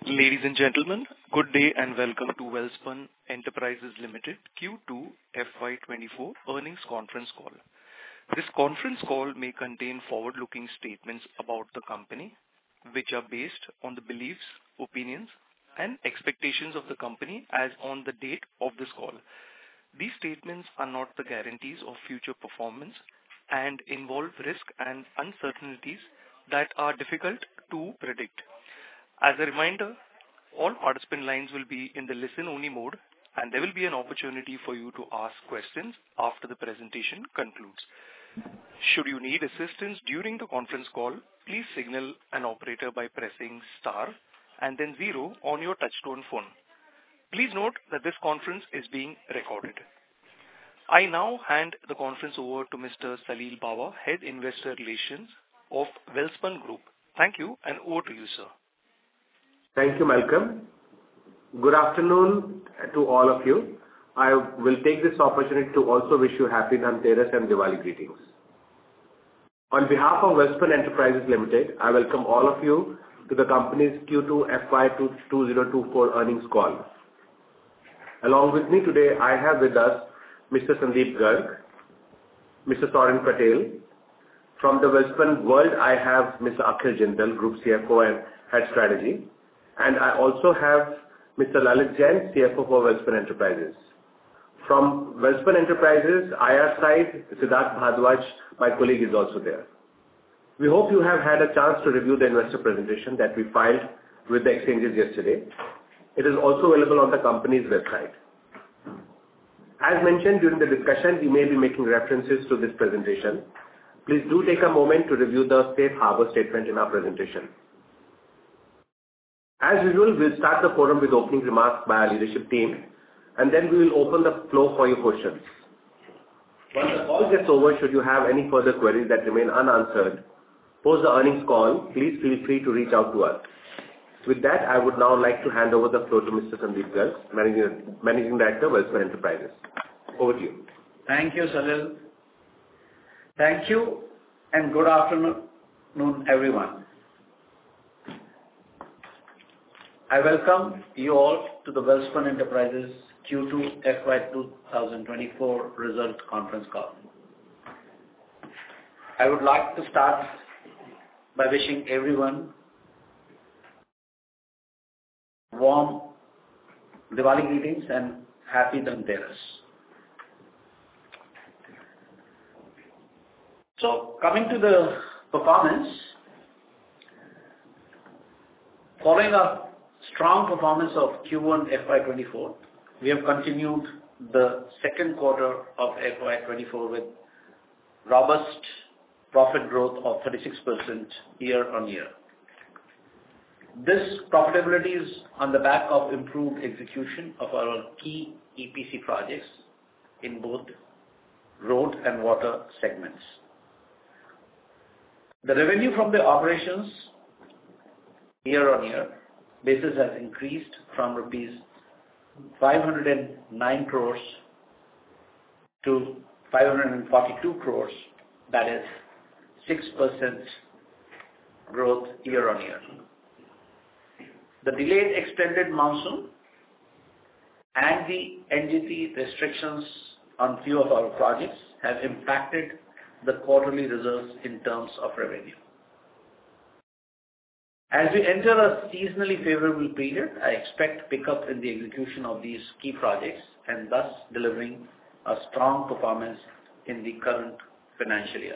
Ladies and gentlemen, good day and welcome to Welspun Enterprises Limited Q2 FY24 earnings conference call. This conference call may contain forward-looking statements about the company, which are based on the beliefs, opinions, and expectations of the company as on the date of this call. These statements are not the guarantees of future performance and involve risk and uncertainties that are difficult to predict. As a reminder, all participant lines will be in the listen-only mode, and there will be an opportunity for you to ask questions after the presentation concludes. Should you need assistance during the conference call, please signal an operator by pressing star and then 0 on your touchtone phone. Please note that this conference is being recorded. I now hand the conference over to Mr. Salil Bawa, Head Investor Relations of Welspun Group. Thank you, and over to you, sir. Thank you, Malcolm. Good afternoon to all of you. I will take this opportunity to also wish you happy Dhanteras and Diwali greetings. On behalf of Welspun Enterprises Limited, I welcome all of you to the company's Q2 FY 2024 earnings call. Along with me today, I have with us Mr. Sandeep Garg, Mr. Sorin Patel. From the Welspun world, I have Mr. Akhil Jindal, Group CFO and Head Strategy. And I also have Mr. Lalit Jain, CFO for Welspun Enterprises. From Welspun Enterprises, IR side, Siddharth Bhadwaj, my colleague, is also there. We hope you have had a chance to review the investor presentation that we filed with the exchanges yesterday. It is also available on the company's website. As mentioned during the discussion, we may be making references to this presentation. Please do take a moment to review the safe harbor statement in our presentation. As usual, we'll start the forum with opening remarks by our leadership team, and then we will open the floor for your questions. Once the call gets over, should you have any further queries that remain unanswered, post the earnings call, please feel free to reach out to us. With that, I would now like to hand over the floor to Mr. Sandeep Garg, Managing Director, Welspun Enterprises. Over to you. Thank you, Salil. Thank you, and good afternoon, everyone. I welcome you all to the Welspun Enterprises Q2 FY 2024 result conference call. I would like to start by wishing everyone warm Diwali greetings and happy Dhanteras. So, coming to the performance, following a strong performance of Q1 FY24, we have continued the second quarter of FY24 with robust profit growth of 36% year-on-year. This profitability is on the back of improved execution of our key EPC projects in both road and water segments. The revenue from the operations year-on-year basis has increased from rupees 509 crores to 542 crores, that is 6% growth year-on-year. The delayed extended monsoon and the NGT restrictions on few of our projects have impacted the quarterly results in terms of revenue. As we enter a seasonally favorable period, I expect pickup in the execution of these key projects and thus delivering a strong performance in the current financial year.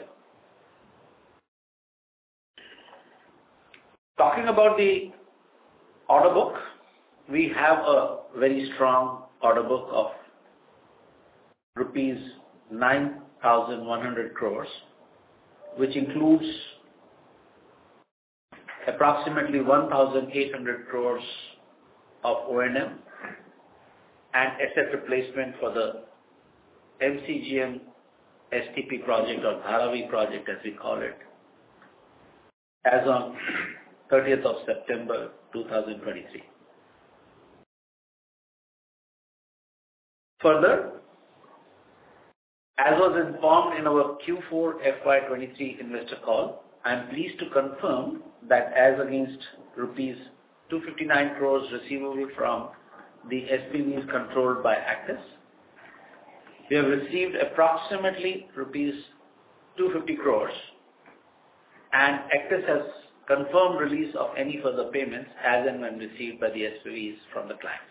Talking about the order book, we have a very strong order book of rupees 9,100 crores, which includes approximately 1,800 crores of O&M and asset replacement for the MCGM STP project or Dharavi project as we call it, as on 30th of September 2023. Further, as was informed in our Q4 FY23 investor call, I am pleased to confirm that as against rupees 259 crores receivable from the SPVs controlled by Actis. We have received approximately rupees 250 crores, and Actis has confirmed release of any further payments as and when received by the SPVs from the clients.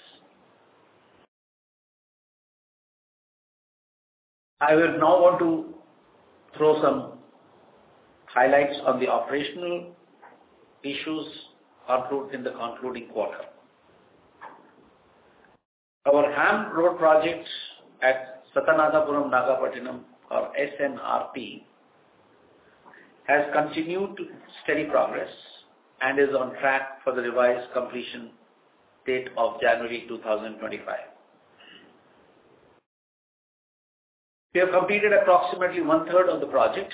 I will now want to throw some highlights on the operational issues in the concluding quarter. Our HAM road project at Satanathapuram Nagapattinam, or SNRP, has continued steady progress and is on track for the revised completion date of January 2025. We have completed approximately one-third of the project.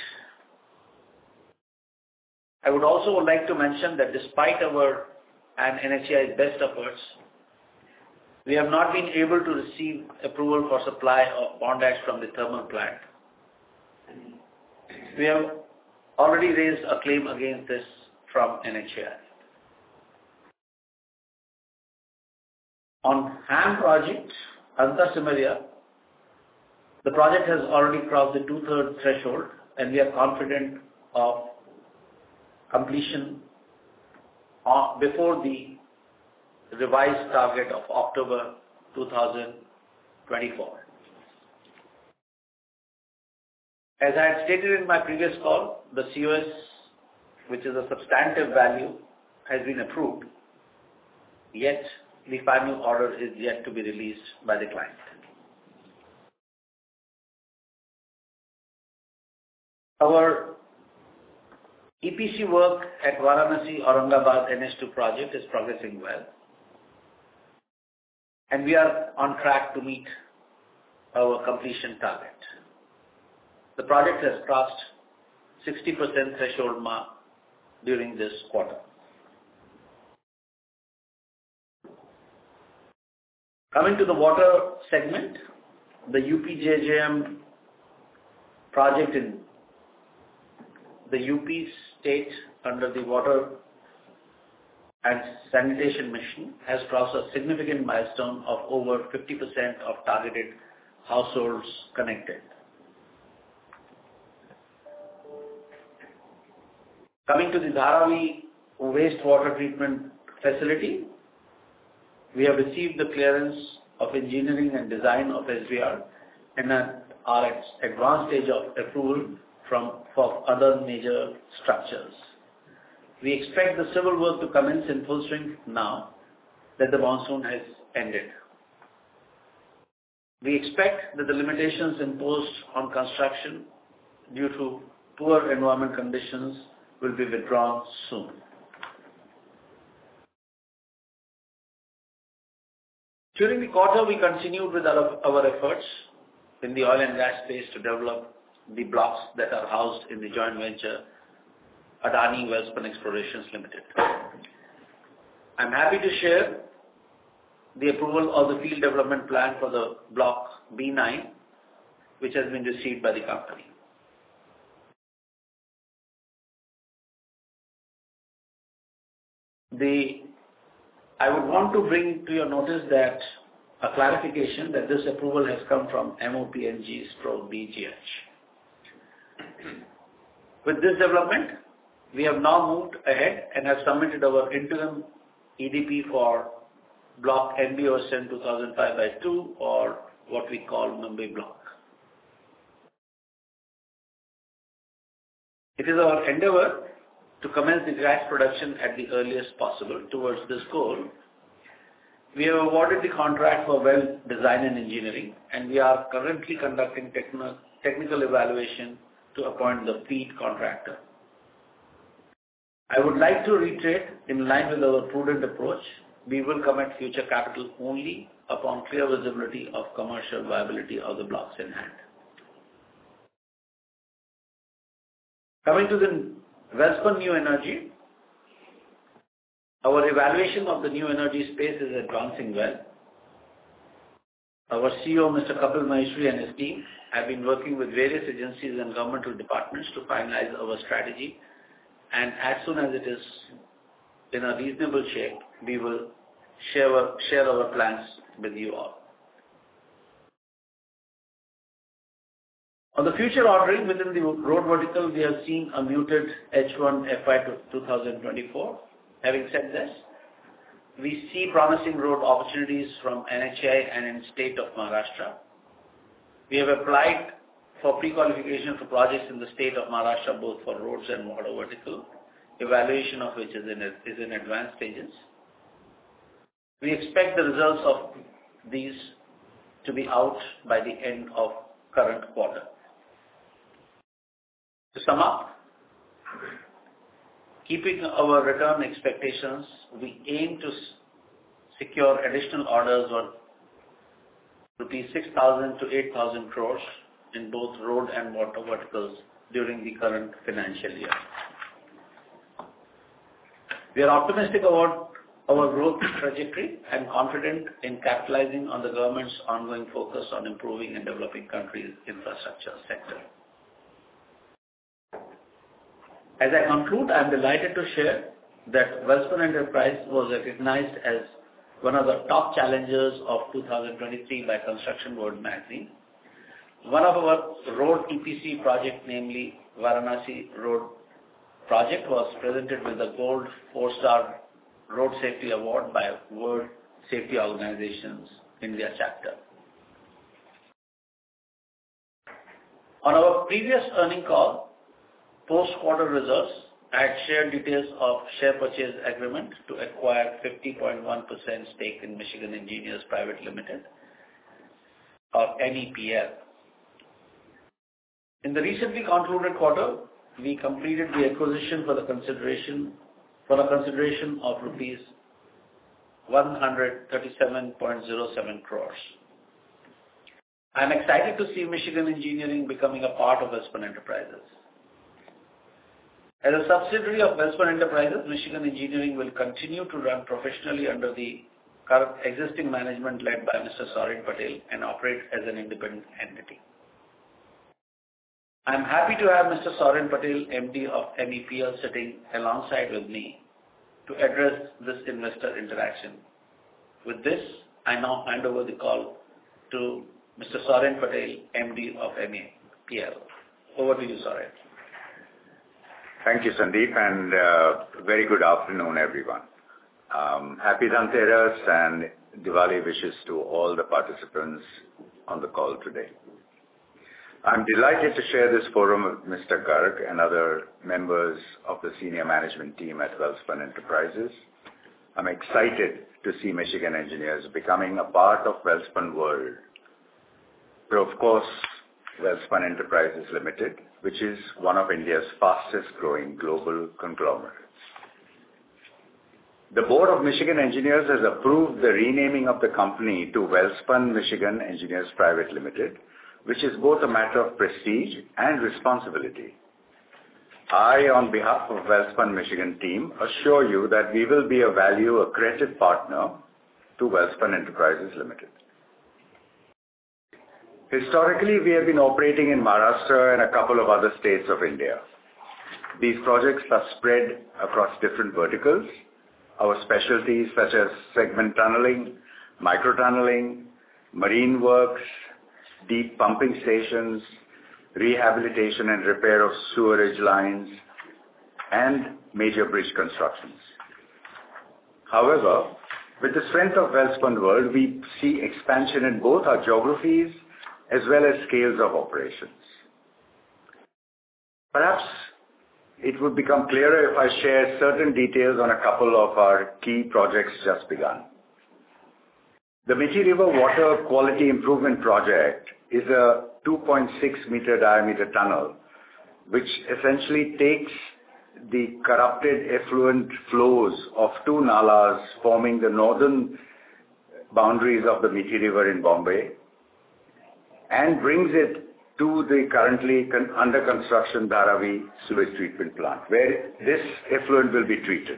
I would also like to mention that despite our and NHAI's best efforts, we have not been able to receive approval for supply of bond ash from the thermal plant. We have already raised a claim against this from NHAI. On HAM project, Anta Simaria, the project has already crossed the two-thirds threshold, and we are confident of completion before the revised target of October 2024. As I had stated in my previous call, the COS, which is a substantive value, has been approved, yet the final order is yet to be released by the client. Our EPC work at Varanasi Aurangabad NH2 project is progressing well, and we are on track to meet our completion target. The project has crossed 60% threshold mark during this quarter. Coming to the water segment, the UPJJM project in the UP state under the Water and Sanitation Mission has crossed a significant milestone of over 50% of targeted households connected. Coming to the Dharavi wastewater treatment facility, we have received the clearance of engineering and design of SBR and are at advanced stage of approval for other major structures. We expect the civil work to commence in full swing now that the monsoon has ended. We expect that the limitations imposed on construction due to poor environment conditions will be withdrawn soon. During the quarter, we continued with our efforts in the oil and gas space to develop the blocks that are housed in the joint venture Adani Welspun Explorations Limited. I'm happy to share the approval of the field development plan for the block B9, which has been received by the company. I would want to bring to your notice that a clarification that this approval has come from MOPNG/BGH. With this development, we have now moved ahead and have submitted our interim EDP for block NBOSN 2005/2, or what we call Mumbai block. It is our endeavor to commence the gas production at the earliest possible. Towards this goal, we have awarded the contract for well design and engineering, and we are currently conducting technical evaluation to appoint the FEED contractor. I would like to reiterate, in line with our prudent approach, we will commit future capital only upon clear visibility of commercial viability of the blocks in hand. Coming to the Welspun New Energy, our evaluation of the new energy space is advancing well. Our CEO, Mr. Kapil Maheshwari, and his team have been working with various agencies and governmental departments to finalize our strategy, and as soon as it is in a reasonable shape, we will share our plans with you all. On the future ordering within the road vertical, we have seen a muted H1 FY 2024. Having said this, we see promising road opportunities from NHAI and in state of Maharashtra. We have applied for pre-qualification for projects in the state of Maharashtra, both for roads and water vertical, evaluation of which is in advanced stages. We expect the results of these to be out by the end of current quarter. To sum up, keeping our return expectations, we aim to secure additional orders worth rupees 6,000 to 8,000 crores in both road and water verticals during the current financial year. We are optimistic about our growth trajectory and confident in capitalizing on the government's ongoing focus on improving and developing countries' infrastructure sector. As I conclude, I am delighted to share that Welspun Enterprises was recognized as one of the top challengers of 2023 by Construction World magazine. One of our road EPC project, namely Varanasi Road project, was presented with the Gold 4-Star Road Safety Award by World Safety Organization's India chapter. On our previous earning call, post-quarter results, I had shared details of share purchase agreement to acquire 50.1% stake in Michigan Engineers Private Limited, or MEPL. In the recently concluded quarter, we completed the acquisition for a consideration of rupees 137.07 crores. I am excited to see Michigan Engineering becoming a part of Welspun Enterprises. As a subsidiary of Welspun Enterprises, Michigan Engineering will continue to run professionally under the current existing management led by Mr. Sorin Patel and operate as an independent entity. I am happy to have Mr. Sorin Patel, MD of MEPL, sitting alongside with me to address this investor interaction. With this, I now hand over the call to Mr. Sorin Patel, MD of MEPL. Over to you, Sorin. Thank you, Sandeep, and very good afternoon, everyone. Happy Dhanteras and Diwali wishes to all the participants on the call today. I'm delighted to share this forum with Mr. Garg and other members of the senior management team at Welspun Enterprises. I'm excited to see Michigan Engineers becoming a part of Welspun World. But of course, Welspun Enterprises Limited, which is one of India's fastest growing global conglomerates. The board of Michigan Engineers has approved the renaming of the company to Welspun Michigan Engineers Private Limited, which is both a matter of prestige and responsibility. I, on behalf of Welspun Michigan team, assure you that we will be a value accretive partner to Welspun Enterprises Limited. Historically, we have been operating in Maharashtra and a couple of other states of India. These projects are spread across different verticals. Our specialties such as segment tunneling, micro-tunneling, marine works, deep pumping stations, rehabilitation and repair of sewerage lines, and major bridge constructions. However, with the strength of Welspun World, we see expansion in both our geographies as well as scales of operations. Perhaps it would become clearer if I share certain details on a couple of our key projects just begun. The Mithi River Water Quality Improvement Project is a 2.6 meter diameter tunnel, which essentially takes the corrupted effluent flows of two nalas forming the northern boundaries of the Mithi River in Bombay and brings it to the currently under construction Dharavi sewage treatment plant, where this effluent will be treated.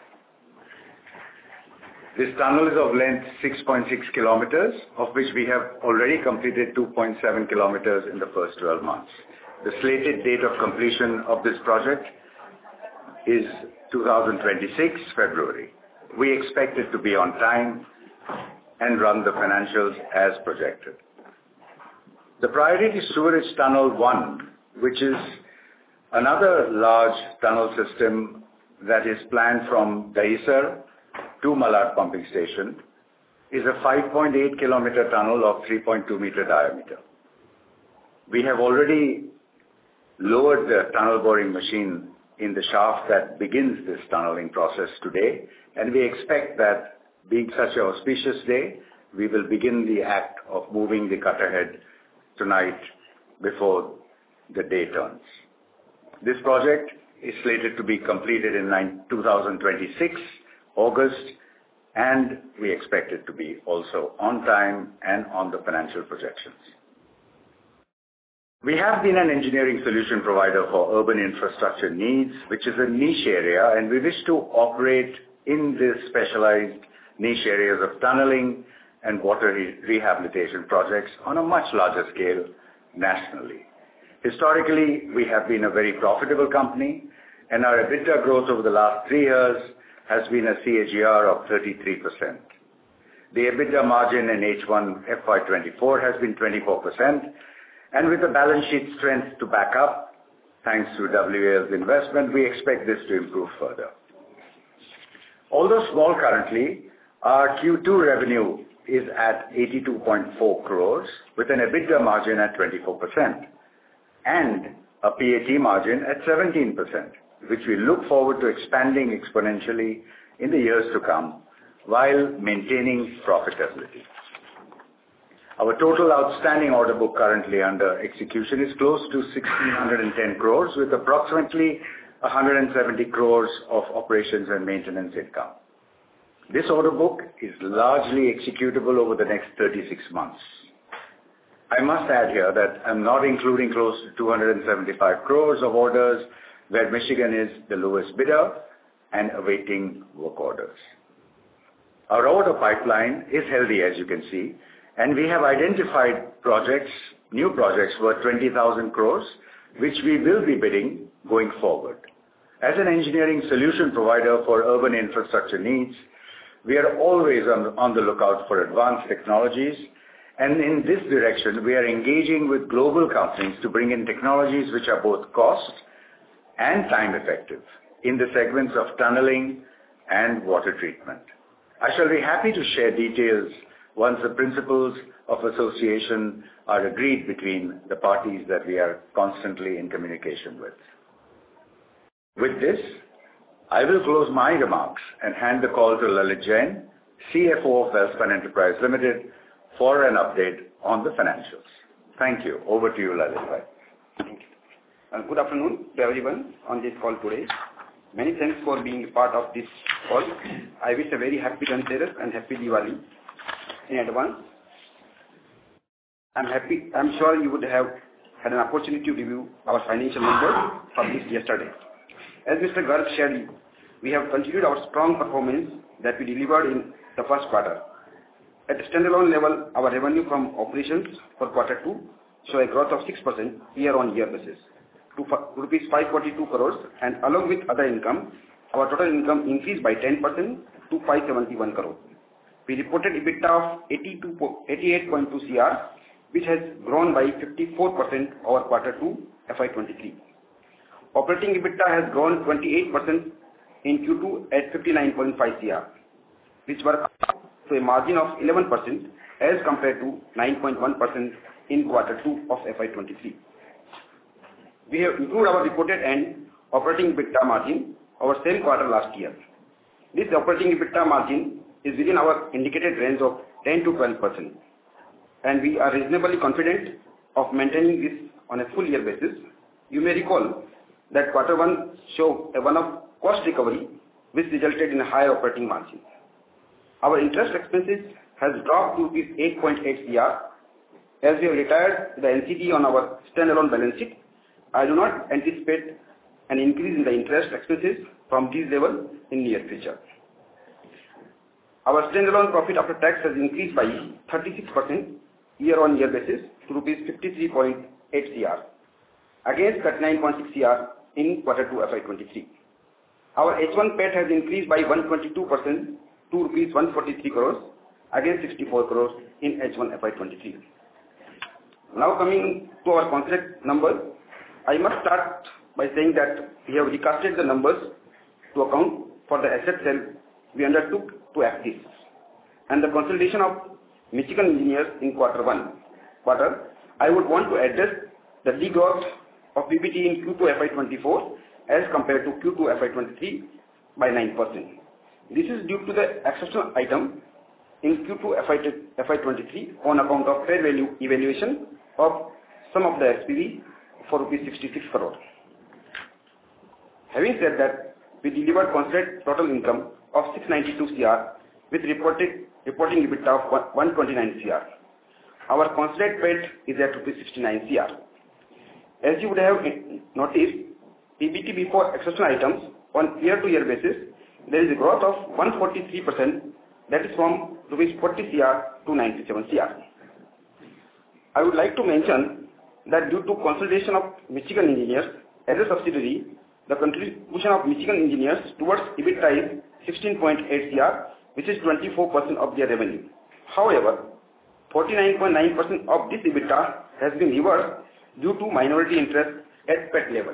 This tunnel is of length 6.6 kilometers, of which we have already completed 2.7 kilometers in the first 12 months. The slated date of completion of this project is 2026, February. We expect it to be on time and run the financials as projected. The Priority Sewerage Tunnel 1, which is another large tunnel system that is planned from Dahisar to Malad Pumping Station, is a 5.8 kilometer tunnel of 3.2 meter diameter. We have already lowered the tunnel boring machine in the shaft that begins this tunneling process today, and we expect that, being such an auspicious day, we will begin the act of moving the cutter head tonight before the day turns. This project is slated to be completed in 2026, August, and we expect it to be also on time and on the financial projections. We have been an engineering solution provider for urban infrastructure needs, which is a niche area, and we wish to operate in this specialized niche areas of tunneling and water rehabilitation projects on a much larger scale nationally. Historically, we have been a very profitable company, and our EBITDA growth over the last 3 years has been a CAGR of 33%. The EBITDA margin in H1 FY24 has been 24%, and with the balance sheet strength to back up, thanks to WAL's investment, we expect this to improve further. Although small currently, our Q2 revenue is at 82.4 crores with an EBITDA margin at 24% and a PAT margin at 17%, which we look forward to expanding exponentially in the years to come while maintaining profitability. Our total outstanding order book currently under execution is close to 1,610 crores with approximately 170 crores of operations and maintenance income. This order book is largely executable over the next 36 months. I must add here that I'm not including close to 275 crores of orders where Michigan is the lowest bidder and awaiting work orders. Our order pipeline is healthy, as you can see, and we have identified projects, new projects worth 20,000 crores, which we will be bidding going forward. As an engineering solution provider for urban infrastructure needs, we are always on the lookout for advanced technologies, and in this direction, we are engaging with global companies to bring in technologies which are both cost and time effective in the segments of tunneling and water treatment. I shall be happy to share details once the principles of association are agreed between the parties that we are constantly in communication with. With this, I will close my remarks and hand the call to Lalit Jain, CFO of Welspun Enterprises Limited, for an update on the financials. Thank you. Over to you, Lalit. Thank you. Good afternoon to everyone on this call today. Many thanks for being a part of this call. I wish a very happy Dhanteras and happy Diwali in advance. I'm sure you would have had an opportunity to review our financial numbers published yesterday. As Mr. Garg shared, we have continued our strong performance that we delivered in the first quarter. At the standalone level, our revenue from operations for quarter 2 show a growth of 6% year-on-year basis to rupees 542 crores, and along with other income, our total income increased by 10% to 571 crores. We reported EBITDA of 88.2 CR, which has grown by 54% over quarter 2 FY23. Operating EBITDA has grown 28% in Q2 at 59.5 CR, which were to a margin of 11% as compared to 9.1% in quarter 2 of FY23. We have improved our reported and operating EBITDA margin over same quarter last year. This operating EBITDA margin is within our indicated range of 10 to 12%, and we are reasonably confident of maintaining this on a full year basis. You may recall that quarter 1 showed a one-off cost recovery, which resulted in a high operating margin. Our interest expenses has dropped to 8.8 CR as we have retired the NCD on our standalone balance sheet. I do not anticipate an increase in the interest expenses from this level in near future. Our standalone profit after tax has increased by 36% year-on-year basis to rupees 53.8 CR against 39.6 CR in quarter 2 FY23. Our H1 PAT has increased by 122% to rupees 143 crores against 64 crores in H1 FY23. Now coming to our consolidated numbers, I must start by saying that we have recasted the numbers to account for the asset sale we undertook to Actis and the consolidation of Michigan Engineers in quarter. I would want to address the degrowth of PBT in Q2 FY24 as compared to Q2 FY23 by 9%. This is due to the exceptional item in Q2 FY23 on account of fair value evaluation of some of the SPV for rupees 66 crore. Having said that, we delivered consolidated total income of 692 CR with reporting EBITDA of 129 CR. Our consolidated PAT is at rupees 69 CR. As you would have noticed, PBT before exceptional items on year-to-year basis, there is a growth of 143%, that is from rupees 40 CR to 97 CR. I would like to mention that due to consolidation of Michigan Engineers as a subsidiary, the contribution of Michigan Engineers towards EBITDA is 16.8 CR, which is 24% of their revenue. However, 49.9% of this EBITDA has been reversed due to minority interest at PAT level.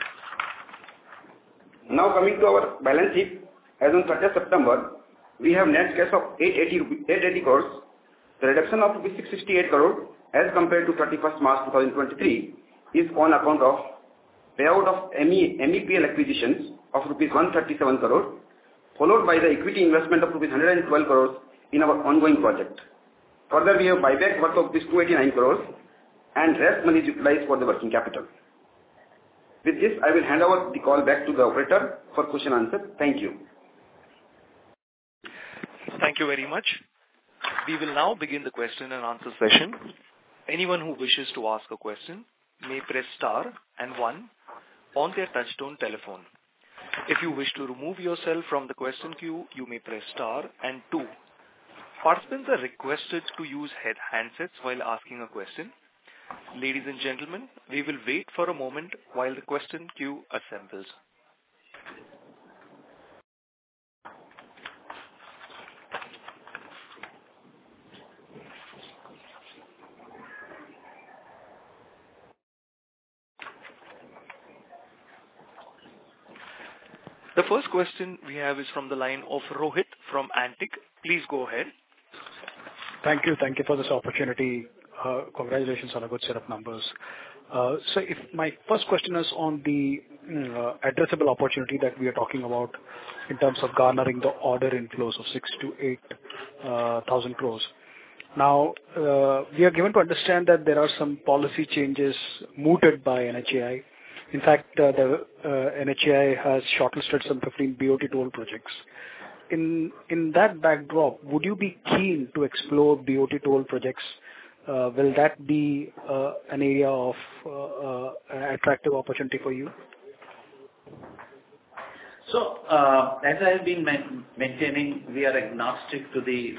Now coming to our balance sheet, as on 30th September, we have net cash of 880 crores. The reduction of 668 crore as compared to 31st March 2023 is on account of payout of MEPL acquisitions of rupees 137 crore, followed by the equity investment of rupees 112 crores in our ongoing project. Further, we have buyback worth of 289 crores and rest money is utilized for the working capital. With this, I will hand over the call back to the operator for question and answer. Thank you. Thank you very much. We will now begin the question and answer session. Anyone who wishes to ask a question may press star and 1 on their touchtone telephone. If you wish to remove yourself from the question queue, you may press star and 2. Participants are requested to use handsets while asking a question. Ladies and gentlemen, we will wait for a moment while the question queue assembles. The first question we have is from the line of Rohit from Antique. Please go ahead. Thank you for this opportunity. Congratulations on a good set of numbers. So if my first question is on the addressable opportunity that we are talking about in terms of garnering the order inflows of 6 to 8,000 crores. Now, we are given to understand that there are some policy changes mooted by NHAI. In fact, the NHAI has shortlisted some 15 BOT toll projects. In that backdrop, would you be keen to explore BOT toll projects? Will that be an area of attractive opportunity for you? So, as I have been maintaining, we are agnostic to the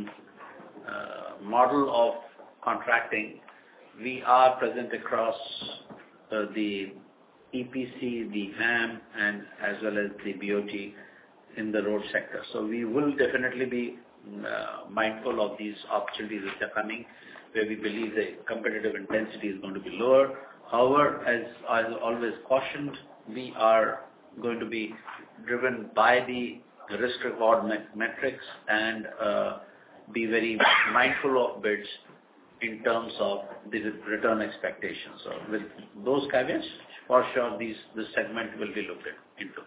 model of contracting. We are present across the EPC, the HAM, and as well as the BOT in the road sector. So we will definitely be mindful of these opportunities which are coming, where we believe the competitive intensity is going to be lower. However, as I always cautioned, we are going to be driven by the risk-reward metrics and be very mindful of bids in terms of the return expectations. So with those caveats, for sure, this segment will be looked into.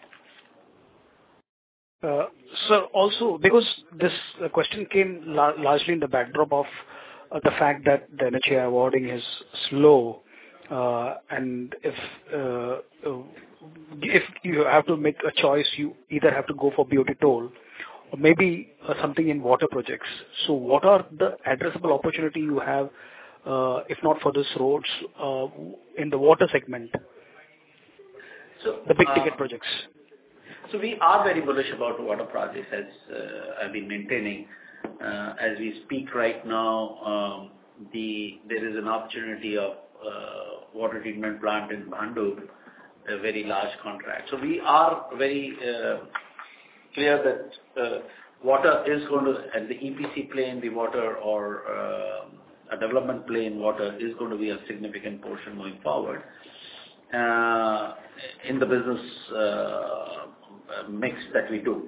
So also, because this question came largely in the backdrop of the fact that the NHAI awarding is slow, and if you have to make a choice, you either have to go for BOT toll or maybe something in water projects. So what are the addressable opportunity you have, if not for this roads, in the water segment? So the big ticket projects. So we are very bullish about water projects, as I've been maintaining. As we speak right now, there is an opportunity of water treatment plant in Bhandup, a very large contract. So we are very clear that water is going to, and the EPC play in the water or a development play in water is going to be a significant portion going forward in the business mix that we do.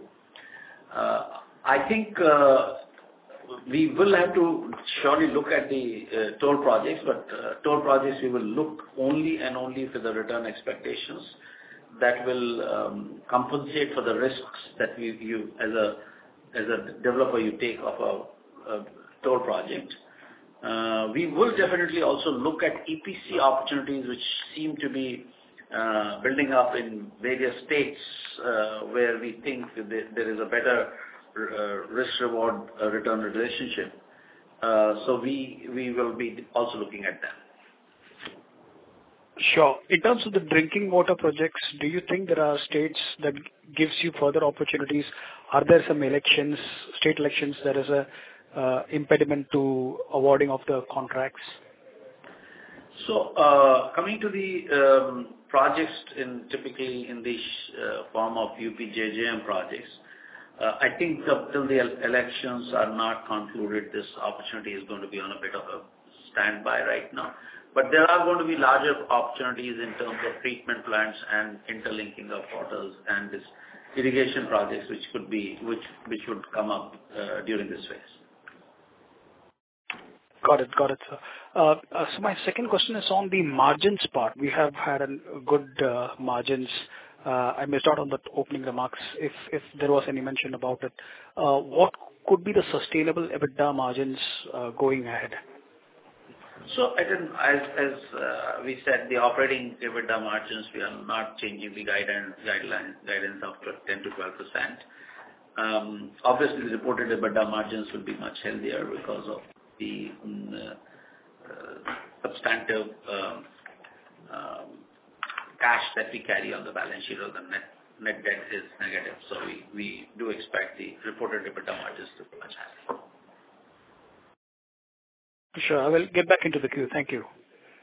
I think we will have to surely look at the toll projects, but toll projects we will look only and only for the return expectations that will compensate for the risks that you as a developer you take of a toll project. We will definitely also look at EPC opportunities which seem to be building up in various states where we think there is a better risk-reward return relationship. So we will be also looking at that. Sure. In terms of the drinking water projects, do you think there are states that gives you further opportunities? Are there some elections, state elections, that is a impediment to awarding of the contracts? So coming to the projects typically in the form of UPJJM projects, I think till the elections are not concluded, this opportunity is going to be on a bit of a standby right now. But there are going to be larger opportunities in terms of treatment plants and interlinking of waters and this irrigation projects, which would come up during this phase. Got it, sir. So my second question is on the margins part. We have had a good margins. I missed out on the opening remarks if there was any mention about it. What could be the sustainable EBITDA margins going ahead? So again, as we said, the operating EBITDA margins, we are not changing the guidance of 10 to 12%. Obviously, the reported EBITDA margins will be much healthier because of the substantive cash that we carry on the balance sheet, or the net debt is negative. So we do expect the reported EBITDA margins to be much higher. Sure. I will get back into the queue. Thank you.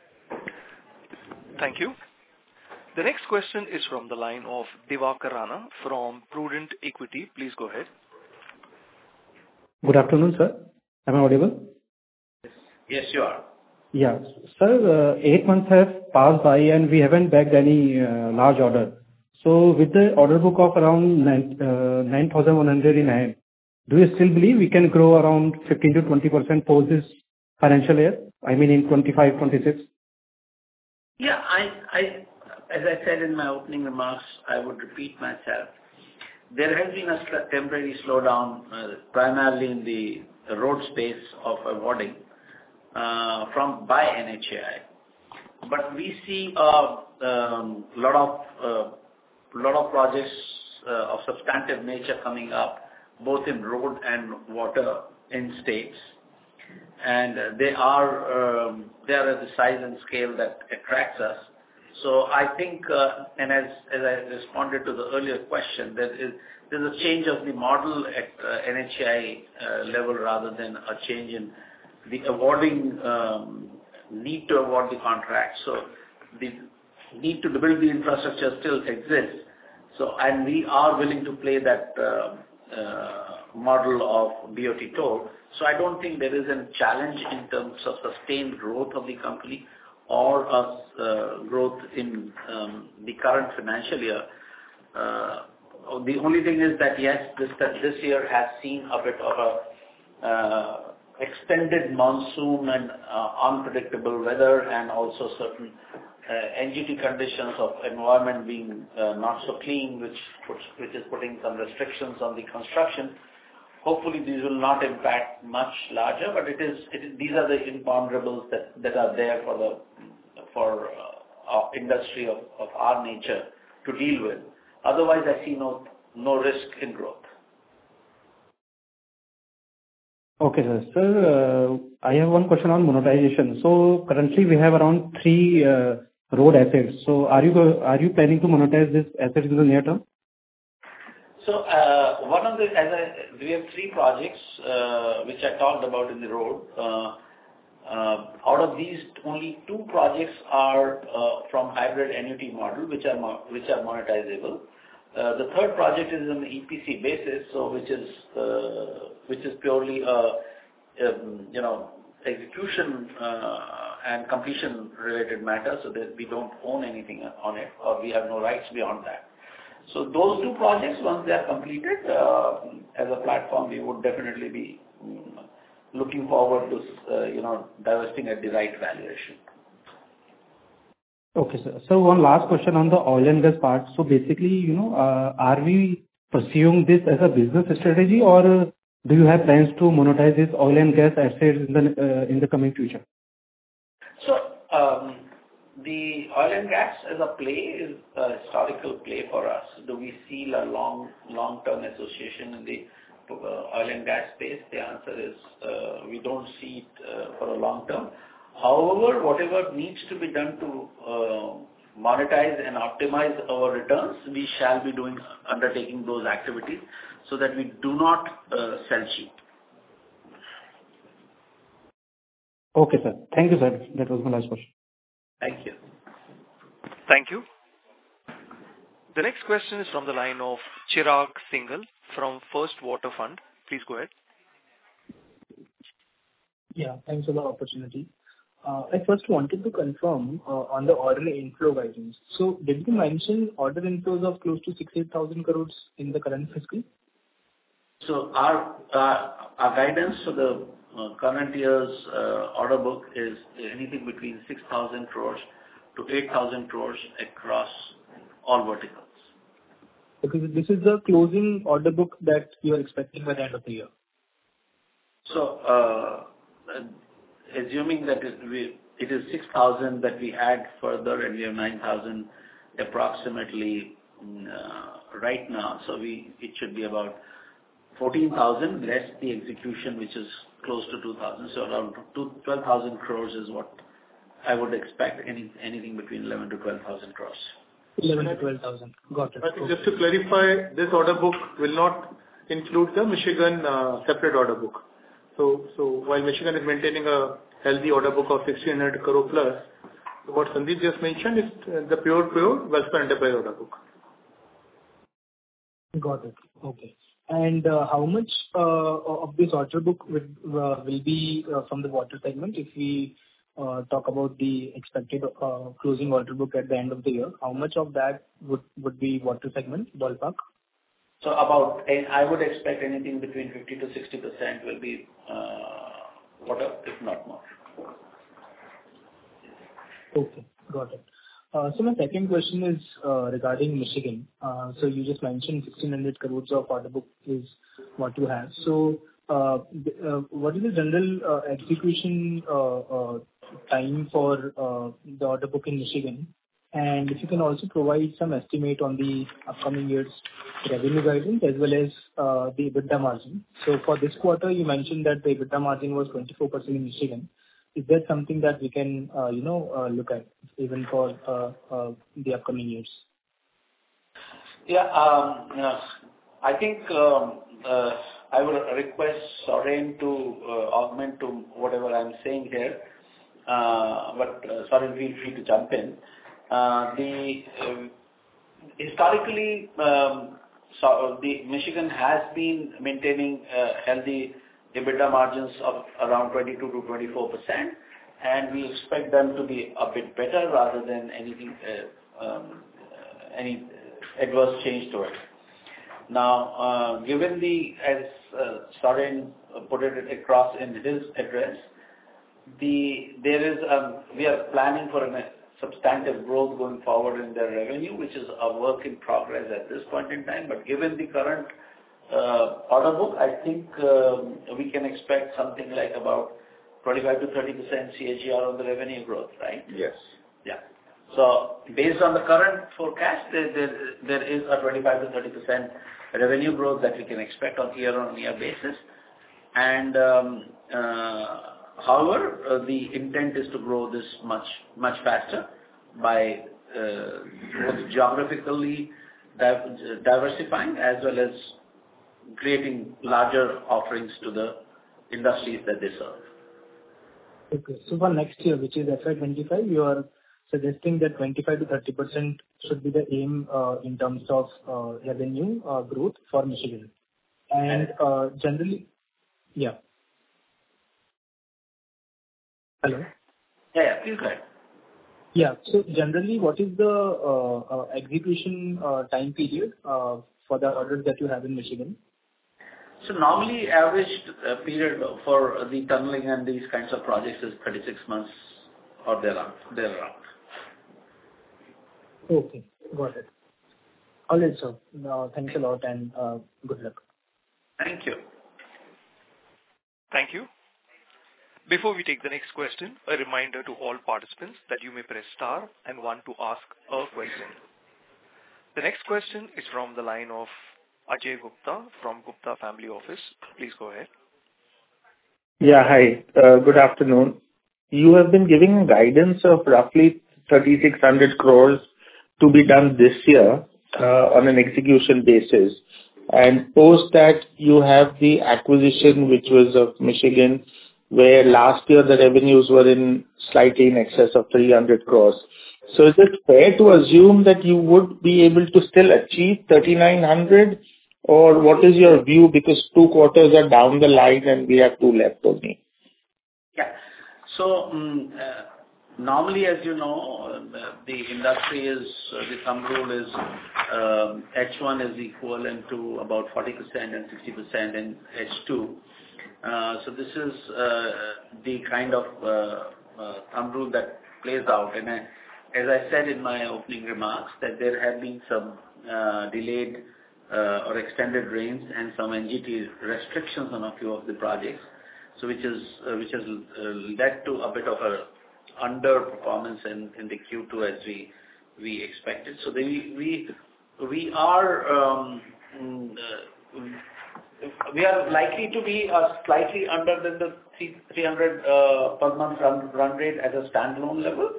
Thank you. The next question is from the line of Diwakar Rana from Prudent Equity. Please go ahead. Good afternoon, sir. Am I audible? Yes, you are. Yeah. Sir, 8 months have passed by and we haven't bagged any large order. So with the order book of around 9,100 in hand, do you still believe we can grow around 15 to 20% post this financial year? I mean in 25, 26? Yeah, as I said in my opening remarks, I would repeat myself. There has been a temporary slowdown, primarily in the road space of awarding by NHAI. But we see a lot of projects of substantive nature coming up, both in road and water in states, and they are at the size and scale that attracts us. So I think, and as I responded to the earlier question, there's a change of the model at NHAI level rather than a change in the awarding need to award the contract. So the need to build the infrastructure still exists. So, and we are willing to play that model of BOT toll. So I don't think there is a challenge in terms of sustained growth of the company or growth in the current financial year. The only thing is that yes, this year has seen a bit of a extended monsoon and unpredictable weather, and also certain NGT conditions of environment being not so clean, which is putting some restrictions on the construction. Hopefully these will not impact much larger, but these are the imponderables that are there for our industry of our nature to deal with. Otherwise, I see no risk in growth. Okay, sir. Sir, I have one question on monetization. So currently we have around 3 road assets. So are you planning to monetize these assets in the near term? So we have 3 projects which I talked about in the road. Out of these, only 2 projects are from hybrid annuity model, which are monetizable. The third project is on the EPC basis, so which is purely execution and completion related matter, so that we don't own anything on it, or we have no rights beyond that. So those 2 projects, once they are completed, as a platform, we would definitely be looking forward to divesting at the right valuation. Okay, sir. So one last question on the oil and gas part. So basically, are we pursuing this as a business strategy, or do you have plans to monetize this oil and gas assets in the coming future? So the oil and gas as a play is a historical play for us. Do we see a long-term association in the oil and gas space? The answer is we don't see it for a long term. However, whatever needs to be done to monetize and optimize our returns, we shall be undertaking those activities so that we do not sell cheap. Okay, sir. Thank you, sir. That was my last question. Thank you. Thank you. The next question is from the line of Chirag Singhal from First Water Fund. Please go ahead. Yeah, thanks for the opportunity. I first wanted to confirm on the order inflow guidance. So did you mention order inflows of close to 68,000 crores in the current fiscal? So our guidance for the current year's order book is anything between 6,000 crores to 8,000 crores across all verticals. Because this is the closing order book that you are expecting by the end of the year. So, assuming that it is 6,000 that we add further, and we have 9,000 approximately right now. So it should be about 14,000 less the execution, which is close to 2,000. So around 12,000 crores is what I would expect. Anything between 11 to 12,000 crores. 11 to 12,000. Got it. I think just to clarify, this order book will not include the Michigan separate order book. So while Michigan is maintaining a healthy order book of 1,600 crore plus, what Sandeep just mentioned is the pure Welspun Enterprise order book. Got it. Okay. And how much of this order book will be from the water segment? If we talk about the expected closing order book at the end of the year, how much of that would be water segment, ballpark? So I would expect anything between 50 to 60% will be water, if not more. Okay, got it. So my second question is regarding Michigan. So you just mentioned 1,600 crores of order book is what you have. So what is the general execution time for the order book in Michigan? And if you can also provide some estimate on the upcoming year's revenue guidance as well as the EBITDA margin. So for this quarter, you mentioned that the EBITDA margin was 24% in Michigan. Is that something that we can, look at even for the upcoming years? Yeah, I think I will request Soren to augment to whatever I'm saying here. But Soren, feel free to jump in. Historically, the Michigan has been maintaining healthy EBITDA margins of around 22 to 24%, and we expect them to be a bit better rather than any adverse change to it. Now, given as Soren put it across in his address, we are planning for a substantive growth going forward in their revenue, which is a work in progress at this point in time. But given the current order book, I think we can expect something like about 25 to 30% CAGR on the revenue growth, right? Yes. Yeah. So based on the current forecast, there is a 25 to 30% revenue growth that we can expect on year-on-year basis. And however, the intent is to grow this much faster by both geographically diversifying as well as creating larger offerings to the industries that they serve. Okay. So for next year, which is FY 25, you are suggesting that 25 to 30% should be the aim in terms of revenue growth for Michigan. And generally, yeah. Hello? Yeah, please go ahead. Yeah. So generally, what is the execution time period for the orders that you have in Michigan? So normally, average period for the tunneling and these kinds of projects is 36 months or therearound. Okay, got it. All right, sir. Thanks a lot and good luck. Thank you. Thank you. Before we take the next question, a reminder to all participants that you may press star and one to ask a question. The next question is from the line of Ajay Gupta from Gupta Family Office. Please go ahead. Yeah, hi. Good afternoon. You have been giving guidance of roughly 3,600 crores to be done this year on an execution basis. And post that, you have the acquisition, which was of Michigan, where last year the revenues were slightly in excess of 300 crores. So is it fair to assume that you would be able to still achieve 3,900? Or what is your view? Because 2 quarters are down the line and we have 2 left only. Yeah. So normally, as you know, the industry is, the thumb rule is H1 is equivalent to about 40% and 60% in H2. So this is the kind of thumb rule that plays out. And as I said in my opening remarks, that there have been some delayed or extended rains and some NGT restrictions on a few of the projects, so which has led to a bit of a underperformance in the Q2 as we expected. So we are likely to be slightly under than the 300 per month run rate at a standalone level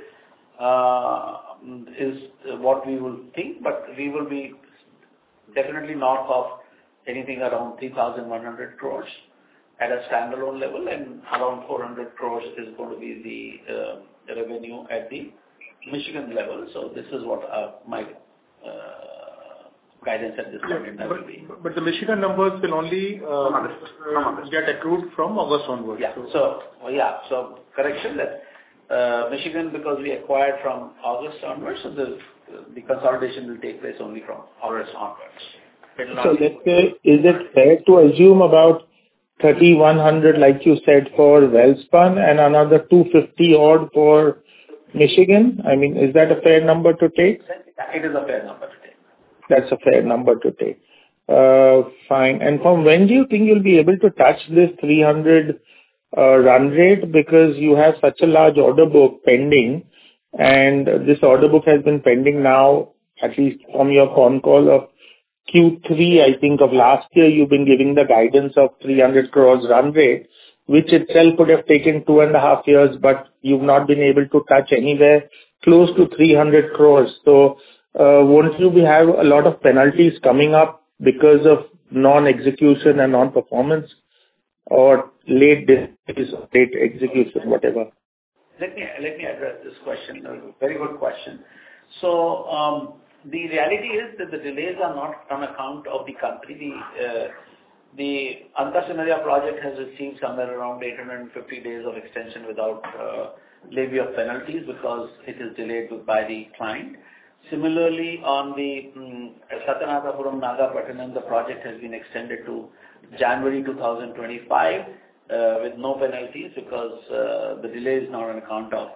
is what we will think, but we will be definitely north of anything around 3,100 crores at a standalone level, and around 400 crores is going to be the revenue at the Michigan level. So this is what my guidance at this point in time will be. But the Michigan numbers will only get accrued from August onwards. Yeah. So correction that Michigan, because we acquired from August onwards, so the consolidation will take place only from August onwards. So let's say, is it fair to assume about 3,100, like you said, for Welspun and another 250 odd for Michigan? I mean, is that a fair number to take? It is a fair number to take. That's a fair number to take. Fine. And from when do you think you'll be able to touch this 300 run rate? Because you have such a large order book pending, and this order book has been pending now, at least from your phone call of Q3, I think, of last year, you've been giving the guidance of 300 crores run rate, which itself would have taken 2.5 years, but you've not been able to touch anywhere close to 300 crores. So won't you have a lot of penalties coming up because of non-execution and non-performance, or late execution, whatever? Let me address this question. A very good question. So the reality is that the delays are not on account of the company. The Anta Sinharia project has received somewhere around 850 days of extension without levy of penalties because it is delayed by the client. Similarly, on the Satyanathapuram Nagapattinam, the project has been extended to January 2025 with no penalties because the delay is not on account of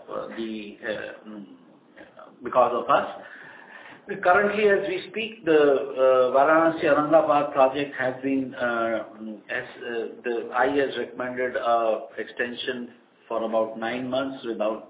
because of us. Currently, as we speak, the Varanasi Aurangabad project has been, the IE has recommended extension for about 9 months without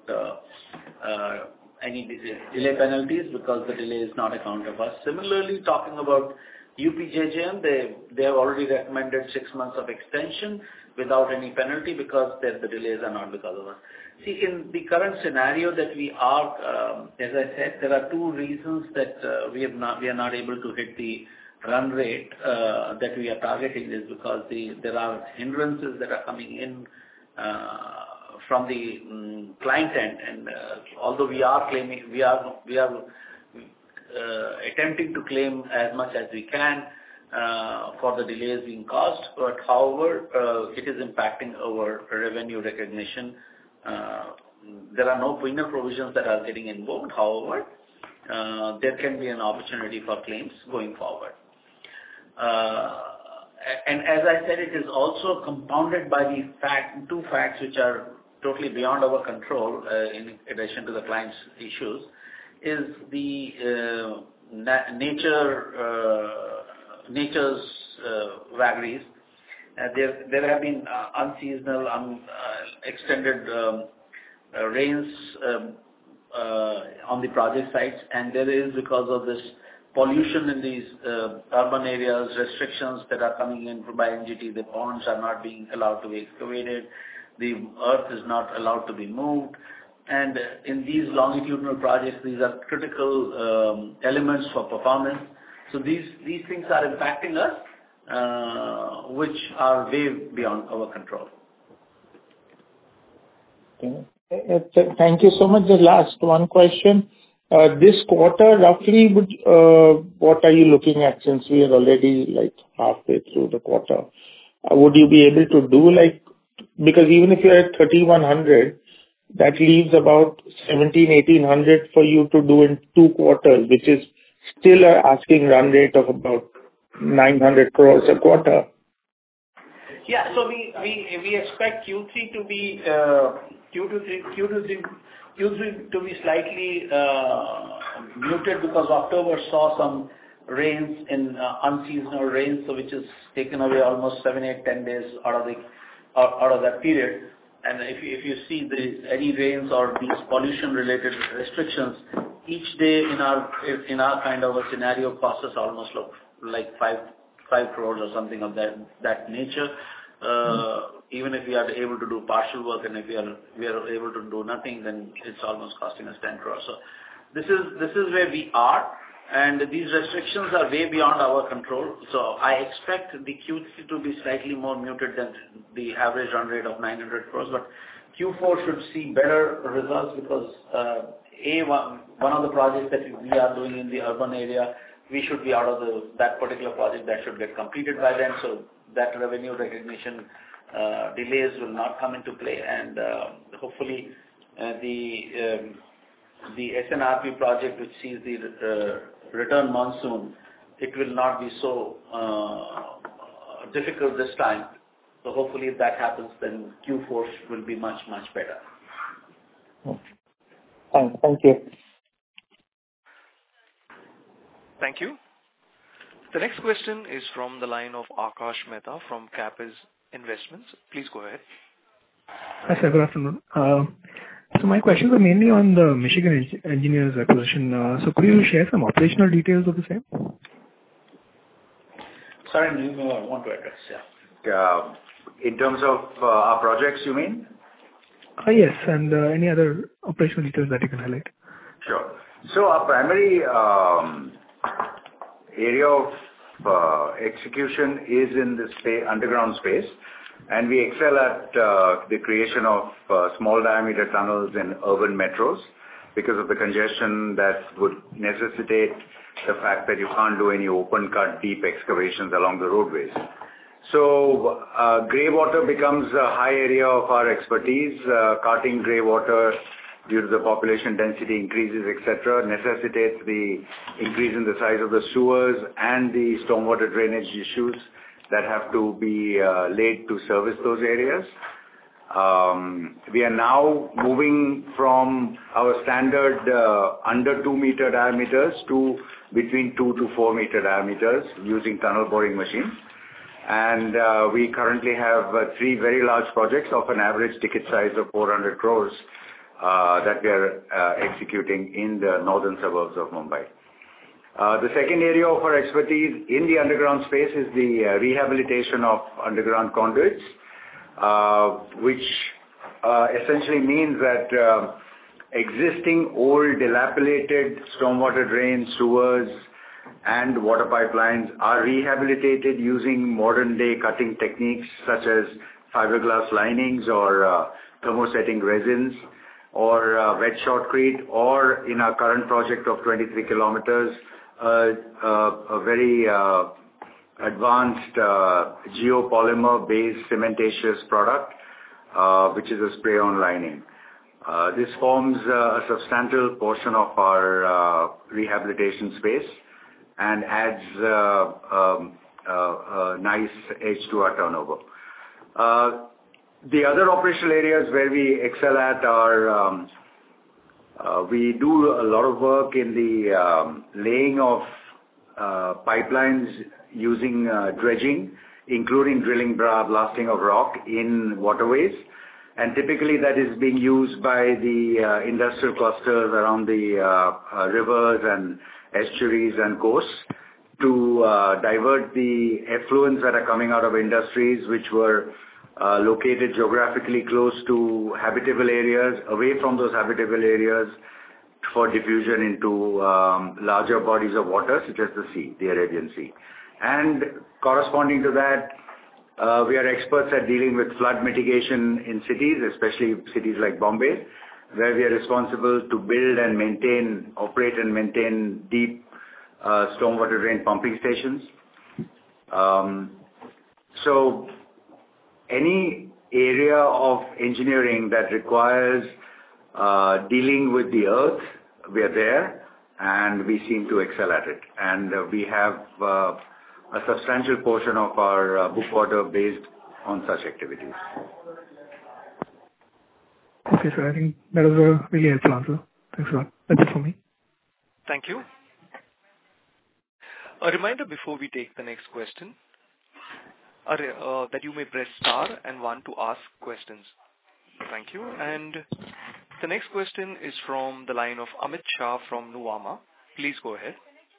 any delay penalties because the delay is not account of us. Similarly, talking about UPJJM, they have already recommended 6 months of extension without any penalty because the delays are not because of us. See, in the current scenario that we are, as I said, there are 2 reasons that we are not able to hit the run rate that we are targeting is because there are hindrances that are coming in client end. And although we are attempting to claim as much as we can for the delays being caused, but however, it is impacting our revenue recognition. There are no penal provisions that are getting invoked. However, there can be an opportunity for claims going forward. And as I said, it is also compounded by the two facts which are totally beyond our control, in addition to the client's issues, is the nature's vagaries. There have been unseasonal, extended rains on the project sites, and there is, because of this pollution in these urban areas, restrictions that are coming in by NGT. The ponds are not being allowed to be excavated. The earth is not allowed to be moved. And in these longitudinal projects, these are critical elements for performance. So these things are impacting us, which are way beyond our control. Okay. Thank you so much. The last one question. This quarter, roughly, what are you looking at, since we are already like halfway through the quarter? Would you be able to do because even if you're at 3,100, that leaves about 1,700-1,800 for you to do in 2 quarters, which is still an asking run rate of about 900 crores a quarter. Yeah, so we expect Q3 to be slightly muted, because October saw some rains in unseasonal rains, so which has taken away almost 7, 8, 10 days out of that period. And if you see any rains or these pollution-related restrictions, each day in our kind of a scenario costs us almost like 5 crores or something of that nature. Even if we are able to do partial work, and if we are able to do nothing, then it's almost costing us 10 crores. So this is where we are, and these restrictions are way beyond our control. So I expect the Q3 to be slightly more muted than the average run rate of 900 crores, but Q4 should see better results, because one of the projects that we are doing in the urban area, we should be out of that particular project. That should get completed by then, so that revenue recognition delays will not come into play, and hopefully the SNRP project, which sees the return monsoon, it will not be so difficult this time. So hopefully if that happens, then Q4 will be much, much better. Thank you. Thank you. The next question is from the line of Akash Mehta from Capiz Investments. Please go ahead. Hi, sir. Good afternoon. So my questions are mainly on the Michigan Engineers acquisition. So could you share some operational details of the same? Sorry, you want to address, yeah. In terms of our projects, you mean? Yes, and any other operational details that you can highlight. Sure. So our primary area of execution is in the underground space, and we excel at the creation of small diameter tunnels in urban metros, because of the congestion that would necessitate the fact that you can't do any open cut deep excavations along the roadways. So grey water becomes a high area of our expertise. Carting grey water due to the population density increases, etc., necessitates the increase in the size of the sewers and the stormwater drainage issues that have to be laid to service those areas. We are now moving from our standard under 2 meter diameters to between 2 to 4 meter diameters using tunnel boring machines. And we currently have 3 very large projects of an average ticket size of 400 crores that we are executing in the northern suburbs of Mumbai. The second area of our expertise in the underground space is the rehabilitation of underground conduits, which essentially means that existing old dilapidated stormwater drains, sewers, and water pipelines are rehabilitated using modern day cutting techniques such as fiberglass linings or thermosetting resins or wet shotcrete, or in our current project of 23 kilometers, a very advanced geopolymer-based cementitious product, which is a spray-on lining. This forms a substantial portion of our rehabilitation space and adds a nice edge to our turnover. The other operational areas where we excel at are we do a lot of work in the laying of pipelines using dredging, including drilling, blasting of rock in waterways. And typically that is being used by the industrial clusters around the rivers and estuaries and coasts to divert the effluents that are coming out of industries which were located geographically close to habitable areas, away from those habitable areas, for diffusion into larger bodies of water such as the sea, the Arabian Sea. And corresponding to that, we are experts at dealing with flood mitigation in cities, especially cities like Bombay, where we are responsible to build and maintain, operate and maintain deep stormwater drain pumping stations. So any area of engineering that requires dealing with the earth, we are there and we seem to excel at it. And we have a substantial portion of our book order based on such activities. Okay, sir. I think that was a really helpful answer. Thanks a lot. That's it for me. Thank you. A reminder before we take the next question, that you may press star and 1 to ask questions. Thank you. And the next question is from the line of Amit Shah from Nuvama. Please go ahead.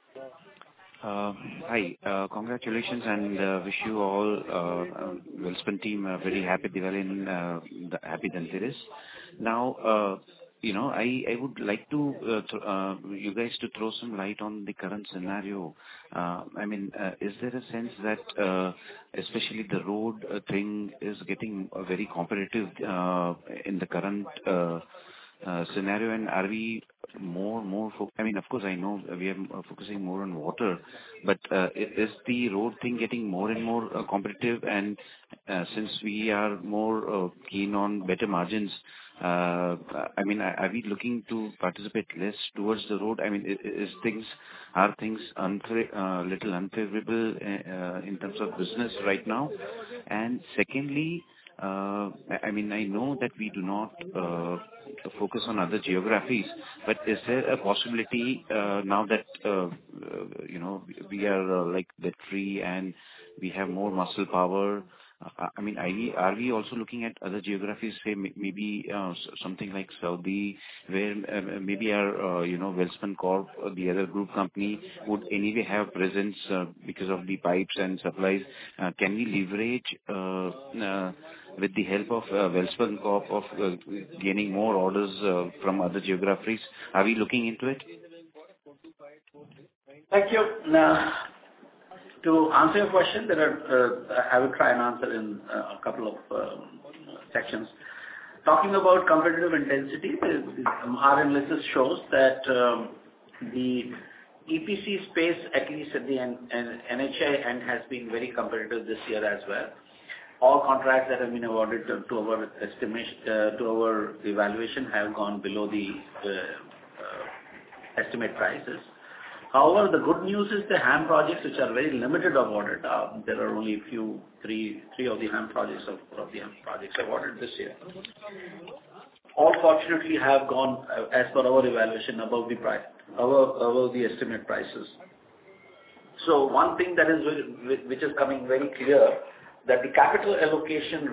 Hi, congratulations and wish you all, Welspun team, a very happy Diwali and happy Dhanteras. Now, I would like to you guys to throw some light on the current scenario. Is there a sense that especially the road thing is getting very competitive in the current scenario, and are we more of course I know we are focusing more on water, but is the road thing getting more and more competitive? And since we are more keen on better margins, are we looking to participate less towards the road? Are things little unfavorable in terms of business right now? And secondly, I know that we do not focus on other geographies, but is there a possibility now that we are like debt free and we have more muscle power? Are we also looking at other geographies, say maybe something like Saudi, where maybe our Welspun Corp, the other group company, would anyway have presence because of the pipes and supplies? Can we leverage with the help of Welspun Corp of gaining more orders from other geographies? Are we looking into it? Thank you. Now, to answer your question, I will try and answer in a couple of sections. Talking about competitive intensity, our analysis shows that the EPC space, at least at the NHAI end, has been very competitive this year as well. All contracts that have been awarded to our estimation, to our evaluation, have gone below the estimate prices. However, the good news is the HAM projects, which are very limited awarded, there are only three of the HAM projects awarded this year. All fortunately have gone, as per our evaluation, above the price, above the estimate prices. So one thing that is which is coming very clear, that the capital allocation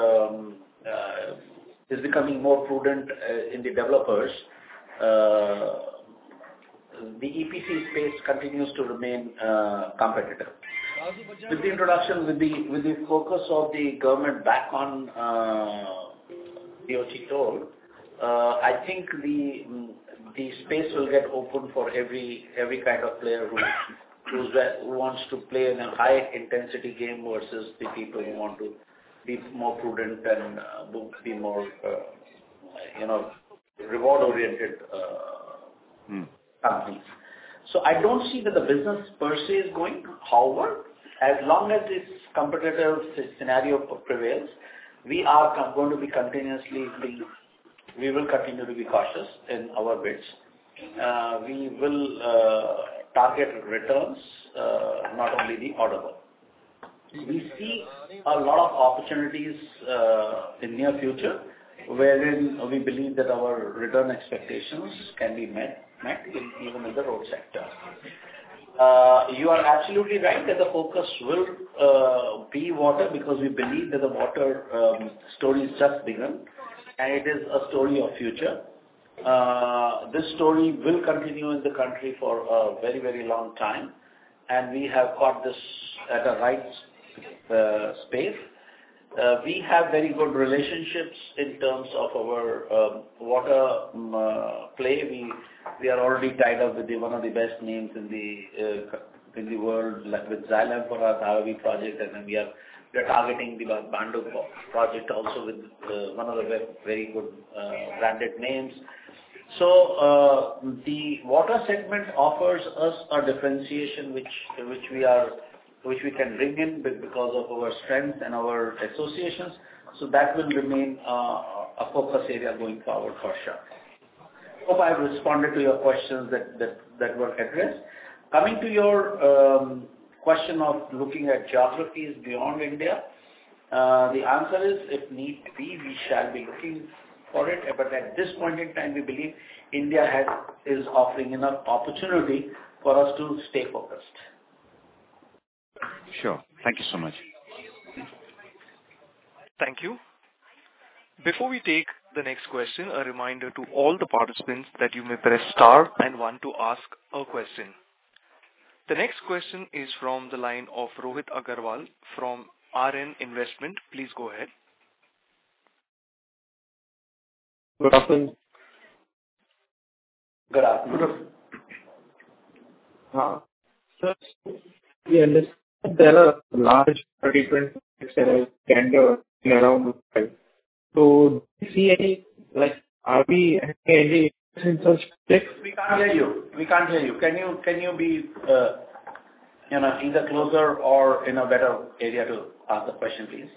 is becoming more prudent in the developers. The EPC space continues to remain competitive. With the introduction, with the focus of the government back on DOT toll, I think the space will get open for every kind of player who wants to play in a high intensity game versus the people who want to be more prudent and be more, reward-oriented companies. So I don't see that the business per se is going. However, as long as this competitive scenario prevails, we are going to be we will continue to be cautious in our bids. We will target returns, not only the order book. We see a lot of opportunities in near future, wherein we believe that our return expectations can be met even in the road sector. You are absolutely right that the focus will be water, because we believe that the water story is just begun, and it is a story of future. This story will continue in the country for a very, very long time, and we have got this at the right space. We have very good relationships in terms of our water play. We are already tied up with one of the best names in the world, like with Xylem for our Dharavi project, and then we are targeting the Bandu project also with one of the very good branded names. So the water segment offers us a differentiation which we can bring in because of our strength and our associations. So that will remain a focus area going forward for sure. Hope I have responded to your questions that were addressed. Coming to your question of looking at geographies beyond India, the answer is, if need be, we shall be looking for it. But at this point in time, we believe India is offering enough opportunity for us to stay focused. Sure. Thank you so much. Thank you. Before we take the next question, a reminder to all the participants that you may press star and 1 to ask a question. The next question is from the line of Rohit Agarwal from RN Investment. Please go ahead. Good afternoon. Good afternoon. Sir, we understand there are large different tenders in around Mumbai. So, do you see any, are we any in such projects? We can't hear you. Can you be, either closer or in a better area to ask the question, please?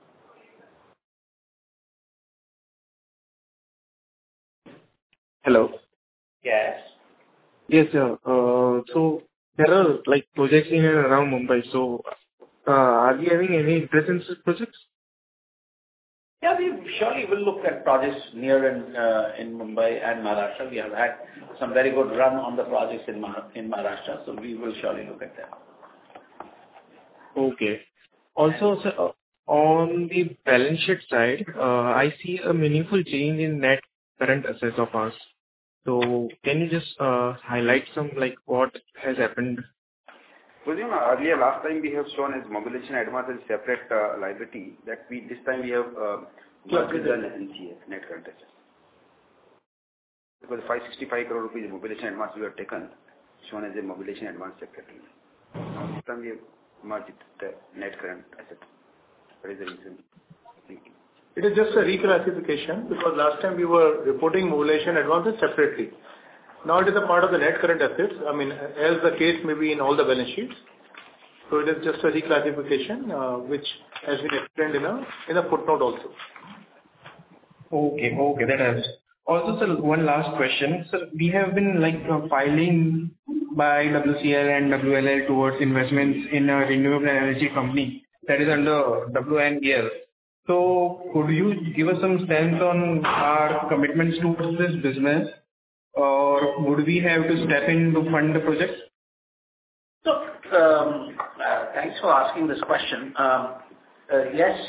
Hello. Yes. Yes, sir. So there are projects in and around Mumbai. So are we having any interest in such projects? Yeah, we surely will look at projects near in Mumbai and Maharashtra. We have had some very good run on the projects in Maharashtra, so we will surely look at them. Okay. Also, sir, on the balance sheet side, I see a meaningful change in net current assets of ours. So can you just highlight some what has happened? Earlier, last time we have shown as mobilization advance as separate liability. This time we have merged with the NCA, net current assets. Because 565 crore rupees mobilization advance we have taken, shown as a mobilization advance separately. This time we have merged the net current asset. That is the reason. Thank you. It is just a reclassification, because last time we were reporting mobilization advances separately. Now it is a part of the net current assets, as the case may be in all the balance sheets. So it is just a reclassification, which has been explained in a footnote also. Okay, that helps. Also, sir, one last question. Sir, we have been filing by WCL and WLL towards investments in a renewable energy company that is under WNEL. So could you give us some sense on our commitments towards this business, or would we have to step in to fund the project? So, thanks for asking this question. Yes,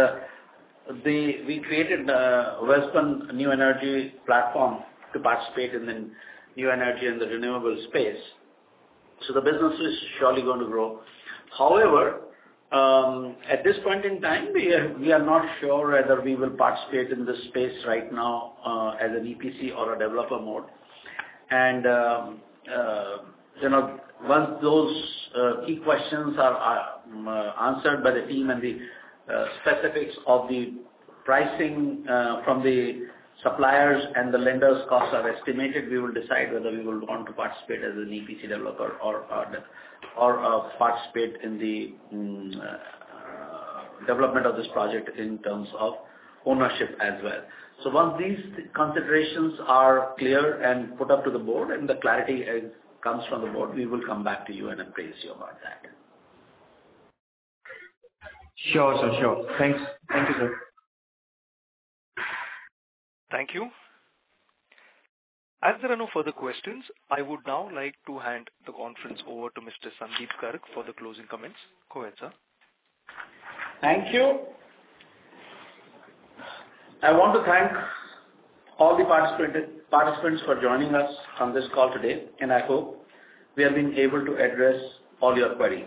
we created Welspun New Energy platform to participate in the new energy and the renewable space. So the business is surely going to grow. However, at this point in time, we are not sure whether we will participate in this space right now as an EPC or a developer mode. And once those key questions are answered by the team and the specifics of the pricing from the suppliers and the lenders' costs are estimated, we will decide whether we will want to participate as an EPC developer or participate in the development of this project in terms of ownership as well. So once these considerations are clear and put up to the board and the clarity comes from the board, we will come back to you and appraise you about that. Sure, sir. Sure. Thanks. Thank you, sir. Thank you. As there are no further questions, I would now like to hand the conference over to Mr. Sandeep Garg for the closing comments. Go ahead, sir. Thank you. I want to thank all the participants for joining us on this call today, and I hope we have been able to address all your queries.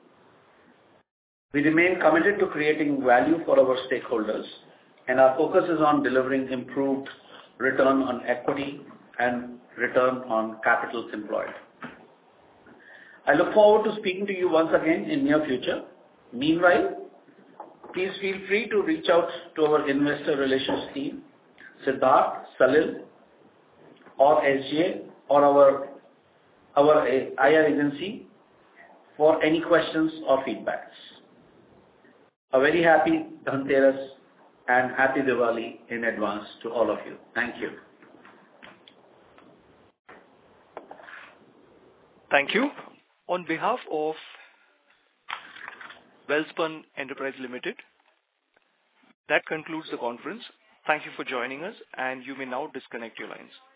We remain committed to creating value for our stakeholders, and our focus is on delivering improved return on equity and return on capital employed. I look forward to speaking to you once again in near future. Meanwhile, please feel free to reach out to our investor relations team, Siddharth, Salil, or SJ, or our IR agency for any questions or feedbacks. A very happy Dhanteras and happy Diwali in advance to all of you. Thank you. Thank you. On behalf of Welspun Enterprises Limited, that concludes the conference. Thank you for joining us, and you may now disconnect your lines.